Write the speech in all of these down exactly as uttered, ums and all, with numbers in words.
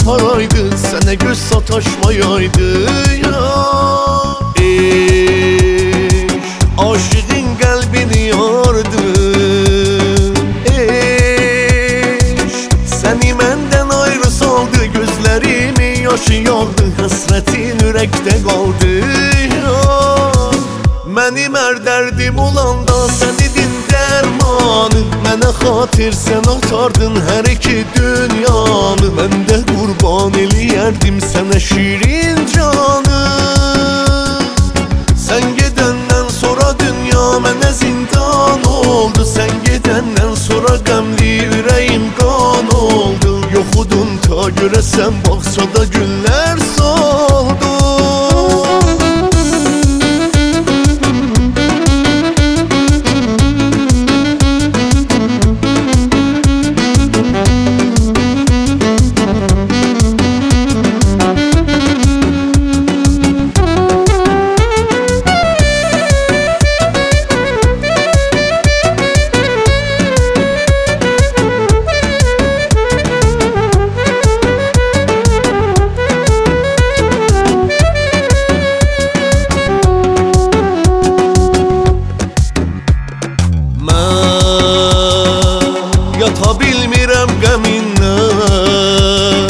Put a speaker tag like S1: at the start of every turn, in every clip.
S1: paraydı, sənə göz sataşmayaydı ya. Eş, aşığın qəlbini yardı. Eş, səni məndən ayrı saldı, gözlərimi yaşı yağdı, həsrətin ürəkdə qaldı ya. Mənim hər dərdim olanda sən idin dərmanı, mənə xatir sən atardın hər iki dünyanı. Mən də qurban eləyərdim sənə şirin canı. Sən gedəndən sonra dünya mənə zindan oldu, sən gedəndən sonra qəmli ürəyim qan oldu. Yoxudun ta görəsən bağçada güllər soldu. Yata bilmirəm qəmindən,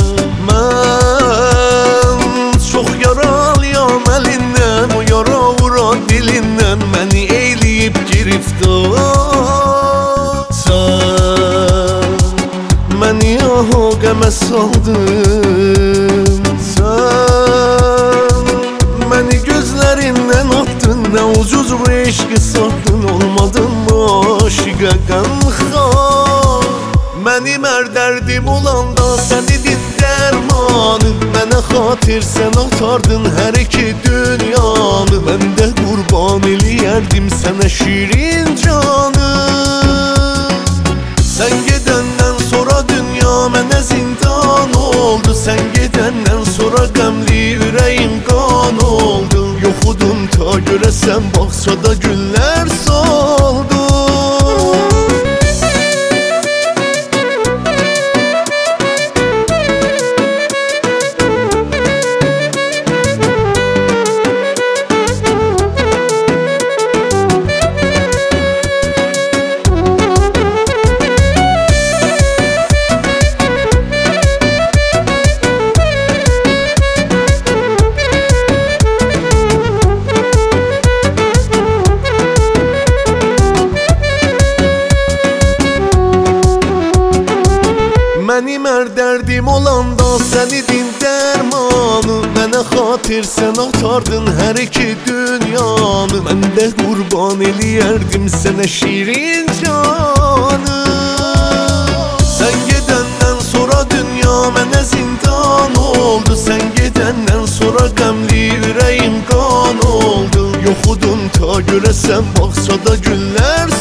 S1: mən çox yaralıyam əlindən. O yara vuran dilindən məni eyləyib giriftar. Sən məni aha qəmə saldın, sən məni gözlərindən atdın. Nə ucuz bu eşqi satdın, olmadın mı aşiqə qəmxar. Mənim hər dərdim olanda sən idin dərmanı, mənə xatir sən atardın hər iki dünyanı. Mən də qurban eləyərdim sənə şirin canı. Sən gedəndən sonra dünya mənə zindan oldu, sən gedəndən sonra qəmli ürəyim qan oldu. Yoxudun ta görəsən bağçada güllər soldu. Mənim hər dərdim olanda sən idin dərmanı, mənə xatir sən atardın hər iki dünyanı. Mən də qurban eləyərdim sənə şirin canı. Sən gedəndən sonra dünya mənə zindan oldu, sən gedəndən sonra qəmli ürəyim qan oldu. Yoxudun ta görəsən bağçada güllər